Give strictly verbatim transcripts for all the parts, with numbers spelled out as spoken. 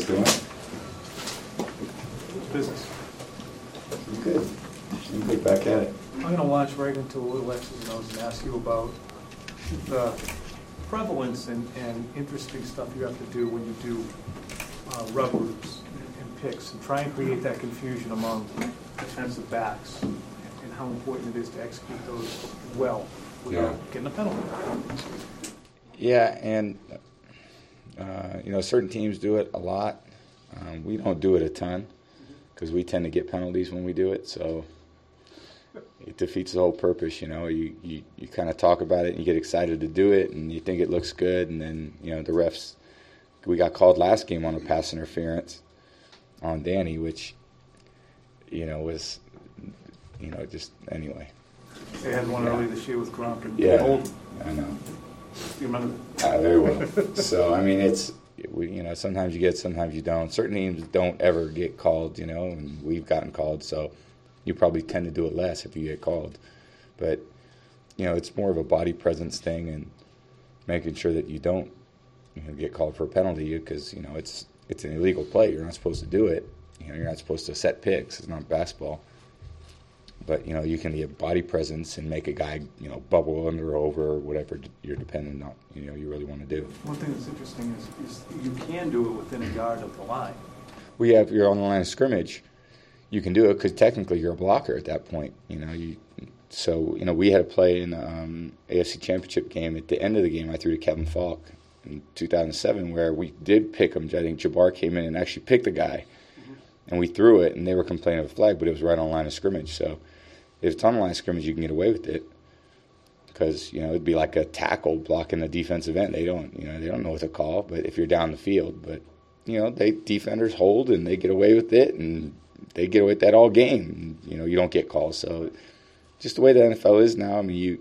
doing? It's business. Good. I'm good back at it. I'm going to launch right into a little X's and O's and ask you about the prevalence and, and interesting stuff you have to do when you do uh, rub groups and, and picks, and try and create that confusion among defensive backs, and, and how important it is to execute those well without Yeah. getting a penalty. Yeah, and uh, you know, certain teams do it a lot. Um, we don't do it a ton because we tend to get penalties when we do it, so it defeats the whole purpose. You know, you, you, you kind of talk about it and you get excited to do it and you think it looks good, and then, you know, the refs, we got called last game on a pass interference on Danny, which, you know, was, you know, just anyway. They had one Yeah. early this year with Gronk and Yeah, Holden. I know. You remember that? Uh, very well. So, I mean, it's, we, you know, sometimes you get, sometimes you don't. Certain teams don't ever get called, you know, and we've gotten called, so you probably tend to do it less if you get called. But, you know, it's more of a body presence thing and making sure that you don't, you know, get called for a penalty because, you know, it's it's an illegal play. You're not supposed to do it. You know, you're not supposed to set picks. It's not basketball. But, you know, you can get body presence and make a guy, you know, bubble under or over or whatever you're dependent on, you know, you really want to do. One thing that's interesting is, is you can do it within a yard of the line. We have, you're on the line of scrimmage, you can do it because technically you're a blocker at that point. You know, you so you know we had a play in the um, A F C Championship game. At the end of the game, I threw to Kevin Falk in two thousand seven, where we did pick him. I think Jabbar came in and actually picked the guy, mm-hmm. and we threw it, and they were complaining of a flag, but it was right on the line of scrimmage. So if it's on the line of scrimmage, you can get away with it because you know it'd be like a tackle blocking the defensive end. They don't, you know, they don't know what to call. But if you're down the field, but you know, they defenders hold and they get away with it and they get away with that all game. You know, you don't get calls. So just the way the N F L is now, I mean, you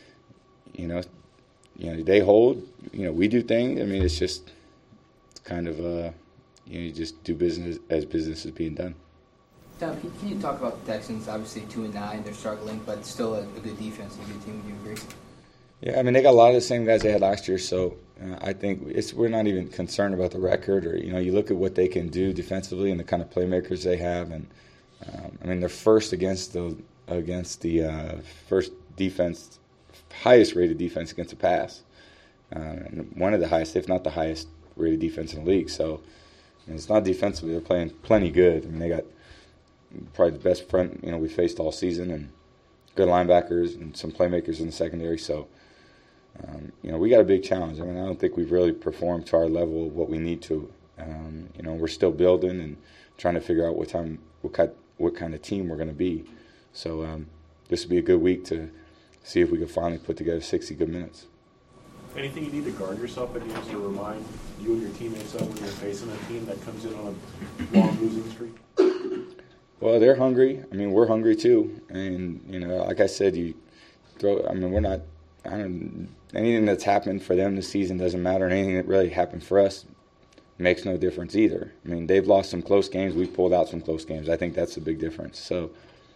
you know, you know, they hold, you know, we do things. I mean, it's just it's kind of, uh, you know, you just do business as business is being done. Tom, can, can you talk about the Texans? Obviously two and nine, they're struggling, but still a, a good defense and a good team. Would you agree? Yeah, I mean, they got a lot of the same guys they had last year, so uh, I think it's we're not even concerned about the record. Or, you know, you look at what they can do defensively and the kind of playmakers they have, and um, I mean, they're first against the against the uh, first defense, highest rated defense against the pass, uh, and one of the highest, if not the highest rated defense in the league. So and it's not defensively; they're playing plenty good. I mean, they got probably the best front you know we faced all season, and good linebackers and some playmakers in the secondary. So. Um, you know, we got a big challenge. I mean, I don't think we've really performed to our level of what we need to. Um, you know, we're still building and trying to figure out what time, what kind, what kind of team we're going to be. So um, this would be a good week to see if we can finally put together sixty good minutes. Anything you need to guard yourself against or remind you and your teammates of when you're facing a team that comes in on a long losing streak? Well, they're hungry. I mean, we're hungry too. And, you know, like I said, you throw, I mean, we're not, I don't, anything that's happened for them this season doesn't matter, and anything that really happened for us makes no difference either. I mean, they've lost some close games. We've pulled out some close games. I think that's the big difference. So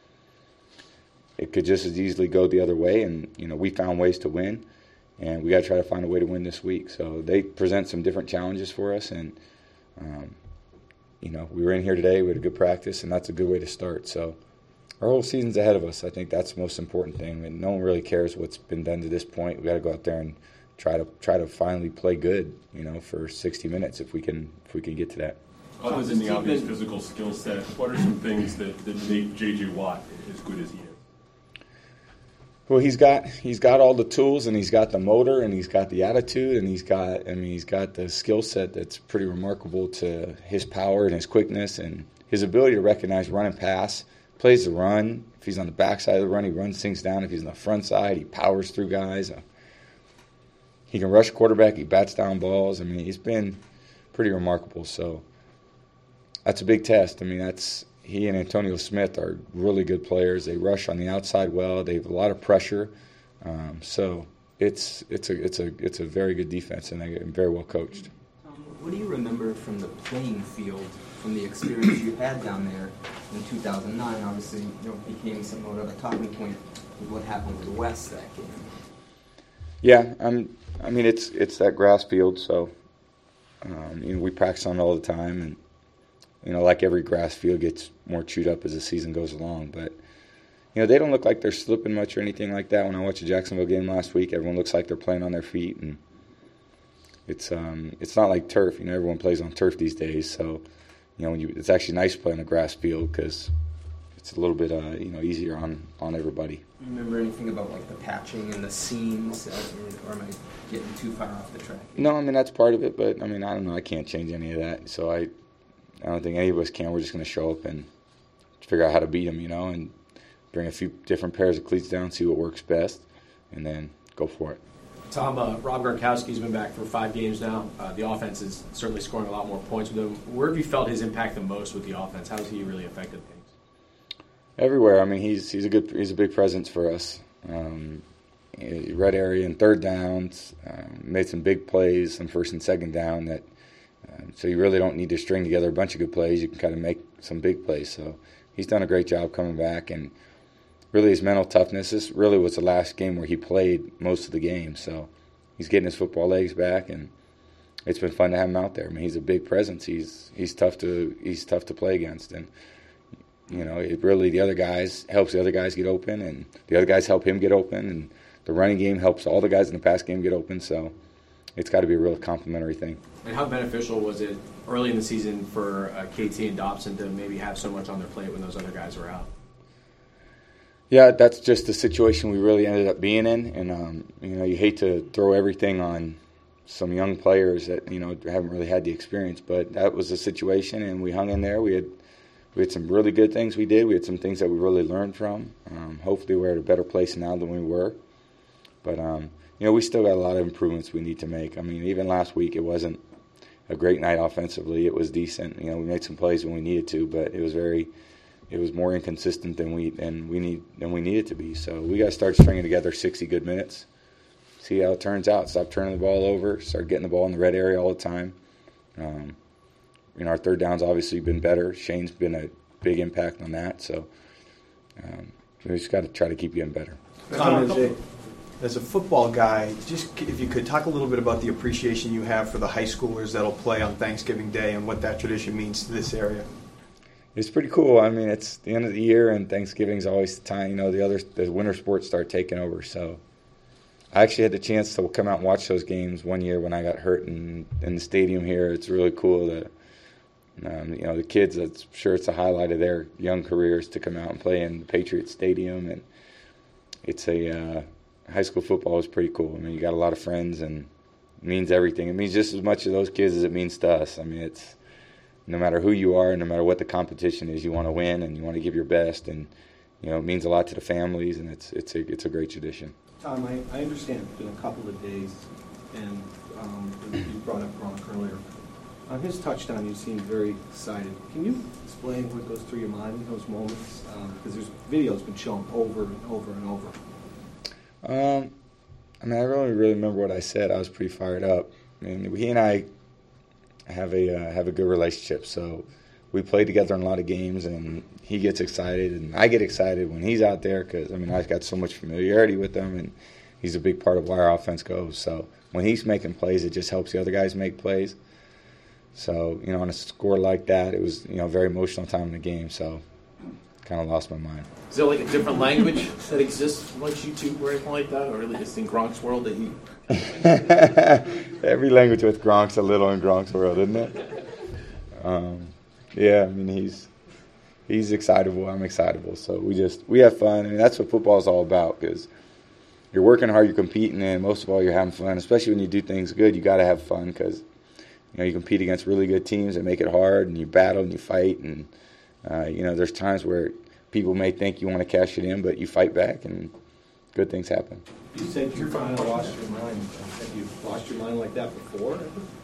it could just as easily go the other way, and, you know, we found ways to win, and we got to try to find a way to win this week. So they present some different challenges for us, and, um, you know, we were in here today. We had a good practice, and that's a good way to start. So our whole season's ahead of us. I think that's the most important thing. I mean, no one really cares what's been done to this point. We got to go out there and try to try to finally play good, you know, for sixty minutes if we can if we can get to that. Other than the obvious physical skill set, what are some things that, that make J J Watt as good as he is? Well, he's got he's got all the tools, and he's got the motor, and he's got the attitude, and he's got I mean he's got the skill set that's pretty remarkable to his power and his quickness and his ability to recognize run and pass. Plays the run. If he's on the backside of the run, he runs things down. If he's on the front side, he powers through guys. He can rush quarterback. He bats down balls. I mean, he's been pretty remarkable. So that's a big test. I mean, that's he and Antonio Smith are really good players. They rush on the outside well. They have a lot of pressure. Um, so it's it's a it's a it's a very good defense, and they're very well coached. What do you remember from the playing field, from the experience you had down there in two thousand nine? Obviously, you know, became somewhat of a talking point with what happened with the West that game. Yeah, I'm, I mean, it's it's that grass field, so Um, you know, we practice on it all the time, and you know, like every grass field gets more chewed up as the season goes along. But you know, they don't look like they're slipping much or anything like that. When I watched the Jacksonville game last week, everyone looks like they're playing on their feet, and it's um, it's not like turf. You know, everyone plays on turf these days, so you know, when you, it's actually nice to play on a grass field because it's a little bit uh, you know easier on, on everybody. You remember anything about like the patching and the seams, uh, or am I getting too far off the track? No, I mean that's part of it, but I mean I don't know. I can't change any of that, so I I don't think any of us can. We're just going to show up and figure out how to beat them, you know, and bring a few different pairs of cleats down, see what works best, and then go for it. Tom, uh, Rob Gronkowski's been back for five games now. Uh, the offense is certainly scoring a lot more points with him. Where have you felt his impact the most with the offense? How has he really affected things? Everywhere. I mean, he's he's a good he's a big presence for us. Um, red area and third downs, um, made some big plays on first and second down. That um, so you really don't need to string together a bunch of good plays. You can kind of make some big plays. So he's done a great job coming back, and really his mental toughness. This really was the last game where he played most of the game. So he's getting his football legs back, and it's been fun to have him out there. I mean, he's a big presence. He's he's tough to he's tough to play against, and you know, it really the other guys helps the other guys get open, and the other guys help him get open, and the running game helps all the guys in the pass game get open. So it's got to be a real complimentary thing. And how beneficial was it early in the season for uh, K T and Dobson to maybe have so much on their plate when those other guys were out? Yeah, that's just the situation we really ended up being in, and um, you know, you hate to throw everything on some young players that you know haven't really had the experience, but that was the situation, and we hung in there. We had we had some really good things we did. We had some things that we really learned from. Um, hopefully, we're at a better place now than we were, but um, you know, we still got a lot of improvements we need to make. I mean, even last week, it wasn't a great night offensively. It was decent. You know, we made some plays when we needed to, but it was very. It was more inconsistent than we than we need than we need it to be. So we got to start stringing together sixty good minutes. See how it turns out. Stop turning the ball over. Start getting the ball in the red area all the time. Um, you know, our third down's obviously been better. Shane's been a big impact on that. So um, we just got to try to keep getting better. Tom, as a, as a football guy, just if you could talk a little bit about the appreciation you have for the high schoolers that'll play on Thanksgiving Day and what that tradition means to this area. It's pretty cool. I mean, it's the end of the year, and Thanksgiving's always the time. You know, the other the winter sports start taking over. So, I actually had the chance to come out and watch those games one year when I got hurt in in the stadium here. It's really cool to, um, you know, the kids. I'm sure it's a highlight of their young careers to come out and play in the Patriot Stadium, and it's a uh, high school football is pretty cool. I mean, you got a lot of friends, and it means everything. It means just as much to those kids as it means to us. I mean, it's. No matter who you are, no matter what the competition is, you want to win and you want to give your best, and you know it means a lot to the families, and it's it's a it's a great tradition. Tom, I, I understand it's been a couple of days, and um, you brought up Gronk earlier. On his touchdown, you seemed very excited. Can you explain what goes through your mind in those moments? Because um, there's videos been shown over and over and over. Um, I mean, I really really remember what I said. I was pretty fired up. I mean, he and I. have a uh, have a good relationship. So we play together in a lot of games, and he gets excited, and I get excited when he's out there because, I mean, I've got so much familiarity with him, and he's a big part of why our offense goes. So when he's making plays, it just helps the other guys make plays. So, you know, on a score like that, it was, you know, a very emotional time in the game, so kind of lost my mind. Is there like a different language that exists once you two or anything like that, or really just in Gronk's world that you... Every language with Gronk's a little in Gronk's world, isn't it? Um, yeah, I mean, he's he's excitable. I'm excitable. So we just we have fun. I mean, that's what football is all about, because you're working hard, you're competing, and most of all, you're having fun. Especially when you do things good, you got to have fun, because you know you compete against really good teams that make it hard, and you battle and you fight, and uh, you know there's times where people may think you want to cash it in, but you fight back, and good things happen. You said you kind of lost your mind. Have you lost your mind like that before?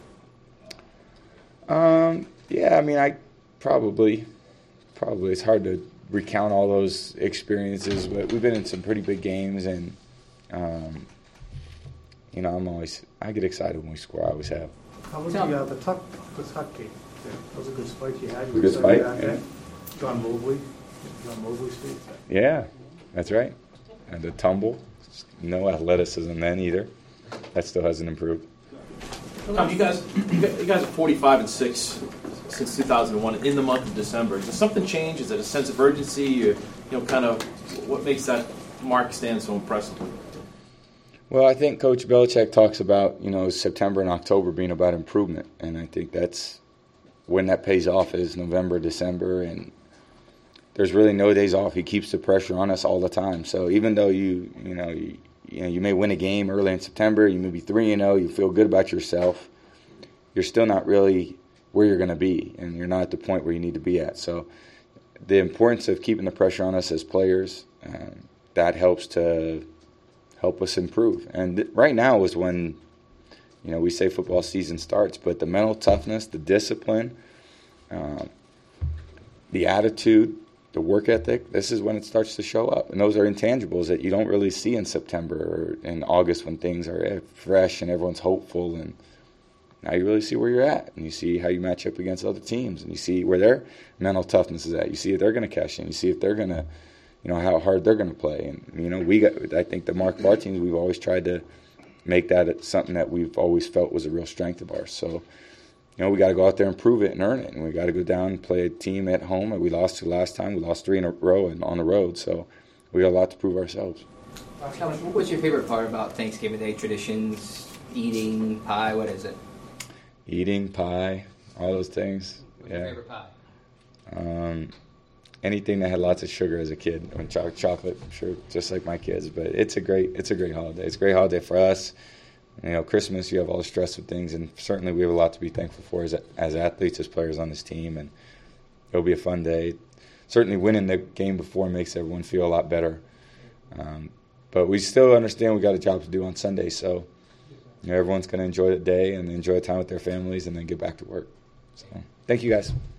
Um, yeah, I mean, I probably, probably. It's hard to recount all those experiences, but we've been in some pretty big games, and, um, you know, I'm always, I get excited when we score. I always have. How was the, uh, the Tuck, the Tuck game? Yeah, that was a good spike you had. You a good spike, yeah. John Mobley, John Mobley's feet. Yeah, that's right. And the tumble. No athleticism then either. That still hasn't improved. Tom, you guys, you guys are forty-five and six since two thousand one in the month of December. Does something change? Is it a sense of urgency, or you know, kind of what makes that mark stand so impressively? Well, I think Coach Belichick talks about, you know, September and October being about improvement, and I think that's when that pays off is November, December, and there's really no days off. He keeps the pressure on us all the time. So even though you, you know, you, you know, you may win a game early in September, you may be three and zero, you feel good about yourself, you're still not really where you're going to be, and you're not at the point where you need to be at. So the importance of keeping the pressure on us as players, uh, that helps to help us improve. And th- right now is when, you know, we say football season starts, but the mental toughness, the discipline, uh, the attitude, the work ethic, this is when it starts to show up. And those are intangibles that you don't really see in September or in August when things are fresh and everyone's hopeful. And now you really see where you're at, and you see how you match up against other teams, and you see where their mental toughness is at. You see if they're going to cash in. You see if they're going to, you know, how hard they're going to play. And, you know, we got, I think the mark of our teams, we've always tried to make that something that we've always felt was a real strength of ours. So, you know, we got to go out there and prove it and earn it. And we got to go down and play a team at home. We lost to last time. We lost three in a row and on the road. So we got a lot to prove ourselves. Thomas, what was your favorite part about Thanksgiving Day traditions? Eating, pie, what is it? Eating, pie, all those things. What's yeah. your favorite pie? Um, anything that had lots of sugar as a kid. I mean, cho- chocolate, I'm sure, just like my kids. But it's a great, it's a great holiday. It's a great holiday for us. You know, Christmas, you have all the stress of things, and certainly we have a lot to be thankful for as as athletes, as players on this team. And it'll be a fun day. Certainly, winning the game before makes everyone feel a lot better. Um, but we still understand we got a job to do on Sunday, so you know, everyone's going to enjoy the day and enjoy the time with their families, and then get back to work. So, thank you guys.